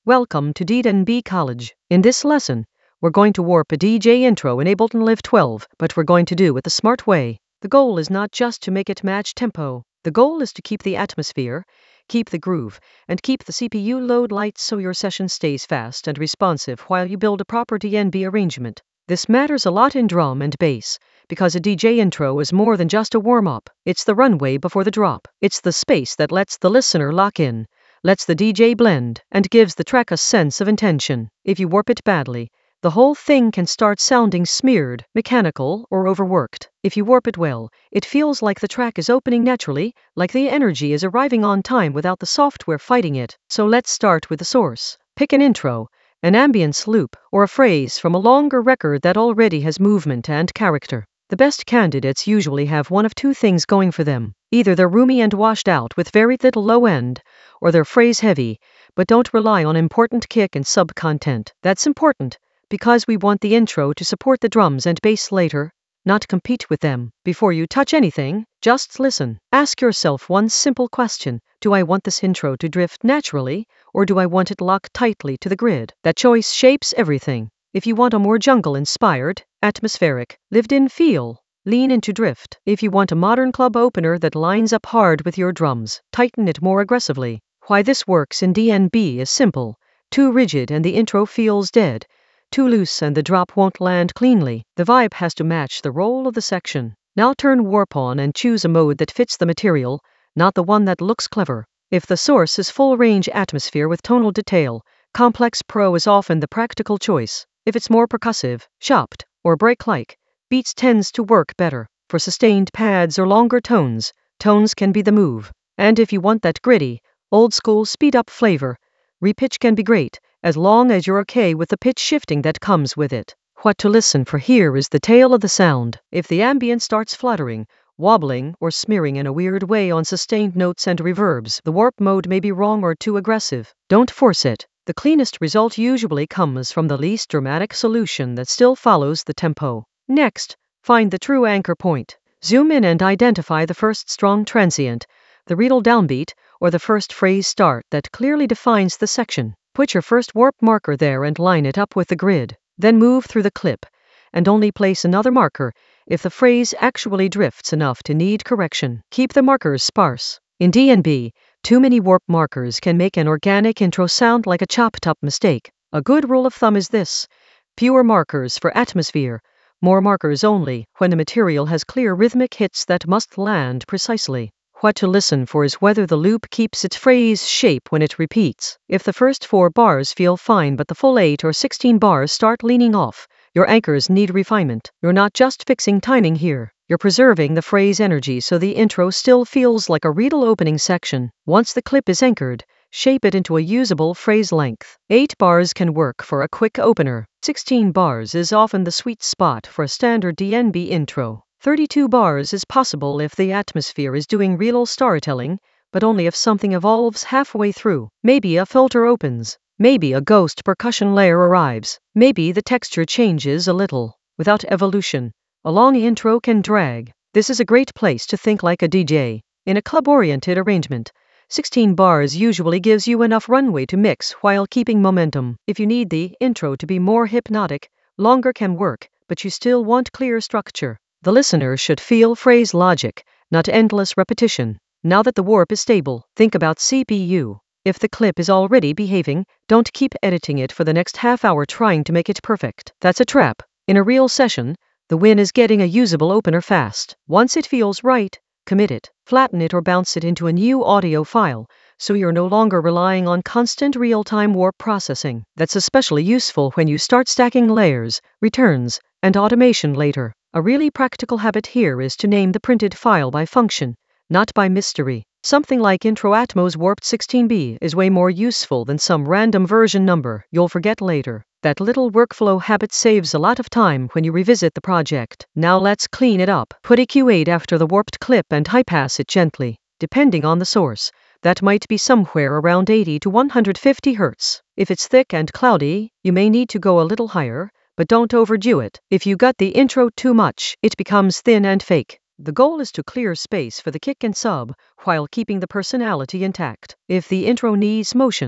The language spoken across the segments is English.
Welcome to D&B College. In this lesson, we're going to warp a DJ intro in Ableton Live 12, but we're going to do it the smart way. The goal is not just to make it match tempo. The goal is to keep the atmosphere, keep the groove, and keep the CPU load light so your session stays fast and responsive while you build a proper D&B arrangement. This matters a lot in drum and bass, because a DJ intro is more than just a warm-up. It's the runway before the drop. It's the space that lets the listener lock in, lets the DJ blend, and gives the track a sense of intention. If you warp it badly, the whole thing can start sounding smeared, mechanical, or overworked. If you warp it well, it feels like the track is opening naturally, like the energy is arriving on time without the software fighting it. So let's start with the source. Pick an intro, an ambience loop, or a phrase from a longer record that already has movement and character. The best candidates usually have one of two things going for them. Either they're roomy and washed out with very little low end, or they're phrase heavy, but don't rely on important kick and sub content. That's important, because we want the intro to support the drums and bass later, not compete with them. Before you touch anything, just listen. Ask yourself one simple question. Do I want this intro to drift naturally, or do I want it locked tightly to the grid? That choice shapes everything. If you want a more jungle-inspired, atmospheric, lived-in feel, lean into drift. If you want a modern club opener that lines up hard with your drums, tighten it more aggressively. Why this works in D&B is simple. Too rigid and the intro feels dead. Too loose and the drop won't land cleanly. The vibe has to match the role of the section. Now turn warp on and choose a mode that fits the material, not the one that looks clever. If the source is full-range atmosphere with tonal detail, Complex Pro is often the practical choice. If it's more percussive, chopped, or break-like, beats tends to work better. For sustained pads or longer tones, tones can be the move. And if you want that gritty, old-school speed-up flavor, repitch can be great, as long as you're okay with the pitch shifting that comes with it. What to listen for here is the tail of the sound. If the ambient starts fluttering, wobbling, or smearing in a weird way on sustained notes and reverbs, the warp mode may be wrong or too aggressive. Don't force it. The cleanest result usually comes from the least dramatic solution that still follows the tempo. Next, find the true anchor point. Zoom in and identify the first strong transient, the reel downbeat, or the first phrase start that clearly defines the section. Put your first warp marker there and line it up with the grid. Then move through the clip, and only place another marker if the phrase actually drifts enough to need correction. Keep the markers sparse. In D&B, too many warp markers can make an organic intro sound like a chopped-up mistake. A good rule of thumb is this: fewer markers for atmosphere, more markers only when the material has clear rhythmic hits that must land precisely. What to listen for is whether the loop keeps its phrase shape when it repeats. If the first 4 bars feel fine but the full 8 or 16 bars start leaning off, your anchors need refinement. You're not just fixing timing here. You're preserving the phrase energy so the intro still feels like a real opening section. Once the clip is anchored, shape it into a usable phrase length. 8 bars can work for a quick opener. 16 bars is often the sweet spot for a standard D&B intro. 32 bars is possible if the atmosphere is doing real storytelling, but only if something evolves halfway through. Maybe a filter opens. Maybe a ghost percussion layer arrives. Maybe the texture changes a little. Without evolution, a long intro can drag. This is a great place to think like a DJ. In a club-oriented arrangement, 16 bars usually gives you enough runway to mix while keeping momentum. If you need the intro to be more hypnotic, longer can work, but you still want clear structure. The listener should feel phrase logic, not endless repetition. Now that the warp is stable, think about CPU. If the clip is already behaving, don't keep editing it for the next half hour trying to make it perfect. That's a trap. In a real session, the win is getting a usable opener fast. Once it feels right, commit it, flatten it or bounce it into a new audio file, so you're no longer relying on constant real-time warp processing. That's especially useful when you start stacking layers, returns, and automation later. A really practical habit here is to name the printed file by function, not by mystery. Something like Intro Atmos Warped 16B is way more useful than some random version number you'll forget later. That little workflow habit saves a lot of time when you revisit the project. Now let's clean it up. Put EQ8 after the warped clip and high-pass it gently. Depending on the source, that might be somewhere around 80 to 150 Hz. If it's thick and cloudy, you may need to go a little higher, but don't overdo it. If you gut the intro too much, it becomes thin and fake. The goal is to clear space for the kick and sub while keeping the personality intact. If the intro needs motion,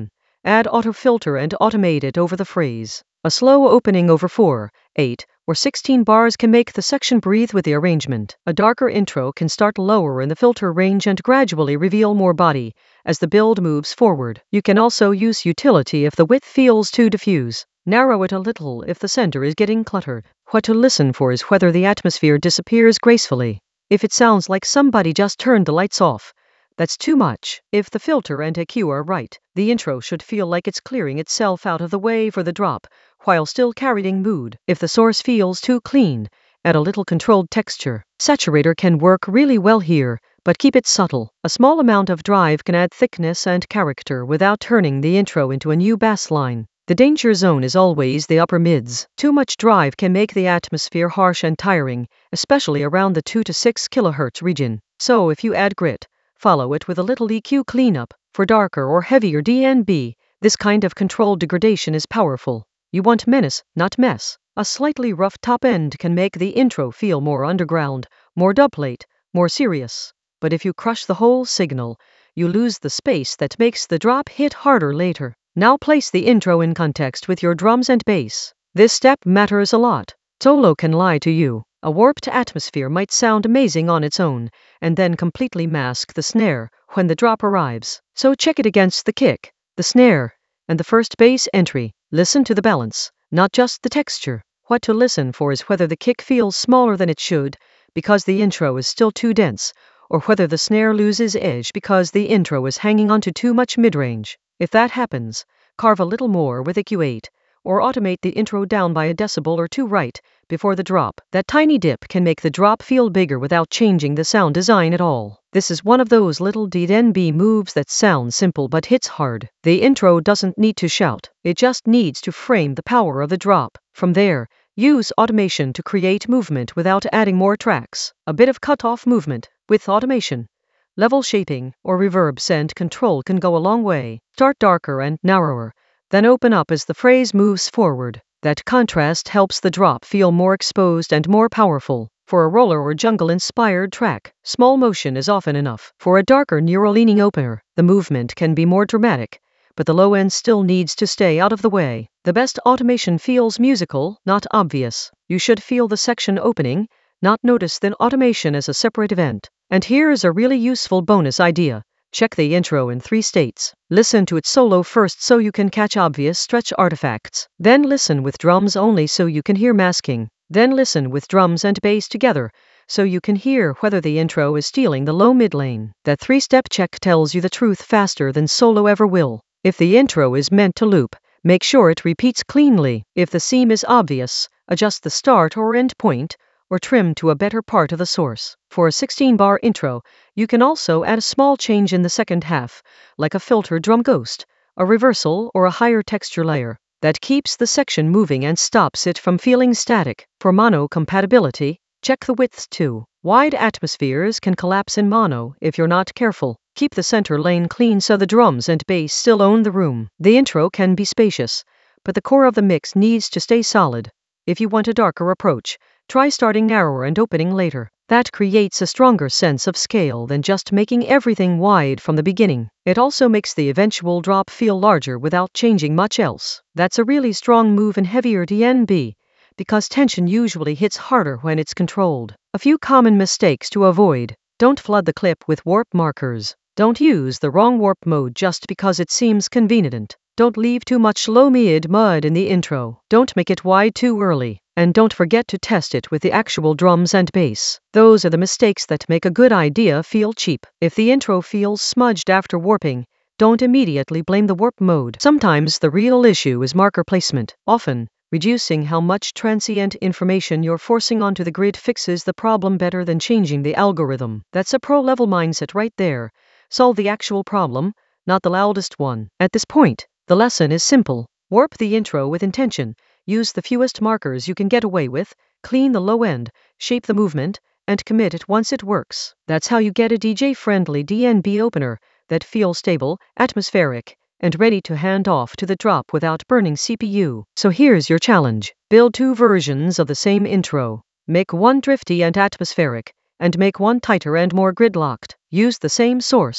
Add autofilter and automate it over the phrase. A slow opening over 4, 8, or 16 bars can make the section breathe with the arrangement. A darker intro can start lower in the filter range and gradually reveal more body as the build moves forward. You can also use utility if the width feels too diffuse. Narrow it a little if the center is getting cluttered. What to listen for is whether the atmosphere disappears gracefully. If it sounds like somebody just turned the lights off, that's too much. If the filter and EQ are right, the intro should feel like it's clearing itself out of the way for the drop, while still carrying mood. If the source feels too clean, add a little controlled texture. Saturator can work really well here, but keep it subtle. A small amount of drive can add thickness and character without turning the intro into a new bass line. The danger zone is always the upper mids. Too much drive can make the atmosphere harsh and tiring, especially around the 2 to 6 kHz region. So if you add grit, follow it with a little EQ cleanup. For darker or heavier DNB, this kind of controlled degradation is powerful. You want menace, not mess. A slightly rough top end can make the intro feel more underground, more dubplate, more serious. But if you crush the whole signal, you lose the space that makes the drop hit harder later. Now place the intro in context with your drums and bass. This step matters a lot. Solo can lie to you. A warped atmosphere might sound amazing on its own, and then completely mask the snare when the drop arrives. So check it against the kick, the snare, and the first bass entry. Listen to the balance, not just the texture. What to listen for is whether the kick feels smaller than it should because the intro is still too dense, or whether the snare loses edge because the intro is hanging onto too much mid-range. If that happens, carve a little more with EQ8, or automate the intro down by a decibel or two right before the drop. That tiny dip can make the drop feel bigger without changing the sound design at all. This is one of those little DNB moves that sounds simple but hits hard. The intro doesn't need to shout, it just needs to frame the power of the drop. From there, use automation to create movement without adding more tracks. A bit of cut-off movement with automation, level shaping, or reverb send control can go a long way. Start darker and narrower, then open up as the phrase moves forward. That contrast helps the drop feel more exposed and more powerful. For a roller or jungle-inspired track, small motion is often enough. For a darker neuro-leaning opener, the movement can be more dramatic, but the low end still needs to stay out of the way. The best automation feels musical, not obvious. You should feel the section opening, not notice the automation as a separate event. And here is a really useful bonus idea. Check the intro in 3 states. Listen to it solo first so you can catch obvious stretch artifacts. Then listen with drums only so you can hear masking. Then listen with drums and bass together so you can hear whether the intro is stealing the low mid lane. That 3-step check tells you the truth faster than solo ever will. If the intro is meant to loop, make sure it repeats cleanly. If the seam is obvious, adjust the start or end point, or trim to a better part of the source. For a 16-bar intro, you can also add a small change in the second half, like a filter drum ghost, a reversal, or a higher texture layer. That keeps the section moving and stops it from feeling static. For mono compatibility, check the widths too. Wide atmospheres can collapse in mono if you're not careful. Keep the center lane clean so the drums and bass still own the room. The intro can be spacious, but the core of the mix needs to stay solid. If you want a darker approach, try starting narrower and opening later. That creates a stronger sense of scale than just making everything wide from the beginning. It also makes the eventual drop feel larger without changing much else. That's a really strong move in heavier DNB, because tension usually hits harder when it's controlled. A few common mistakes to avoid. Don't flood the clip with warp markers. Don't use the wrong warp mode just because it seems convenient. Don't leave too much low mid mud in the intro. Don't make it wide too early. And don't forget to test it with the actual drums and bass. Those are the mistakes that make a good idea feel cheap. If the intro feels smudged after warping, don't immediately blame the warp mode. Sometimes the real issue is marker placement. Often, reducing how much transient information you're forcing onto the grid fixes the problem better than changing the algorithm. That's a pro-level mindset right there. Solve the actual problem, not the loudest one. At this point, the lesson is simple. Warp the intro with intention. Use the fewest markers you can get away with, clean the low end, shape the movement, and commit it once it works. That's how you get a DJ-friendly DNB opener that feels stable, atmospheric, and ready to hand off to the drop without burning CPU. So here's your challenge. Build 2 versions of the same intro. Make one drifty and atmospheric, and make one tighter and more gridlocked. Use the same source,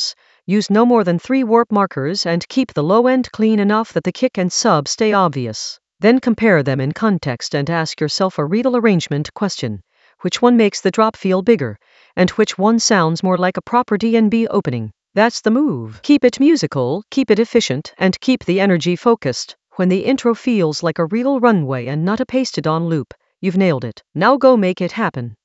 Use no more than 3 warp markers and keep the low end clean enough that the kick and sub stay obvious. Then compare them in context and ask yourself a Riedel arrangement question. Which one makes the drop feel bigger, and which one sounds more like a proper DNB opening? That's the move. Keep it musical, keep it efficient, and keep the energy focused. When the intro feels like a real runway and not a pasted-on loop, you've nailed it. Now go make it happen.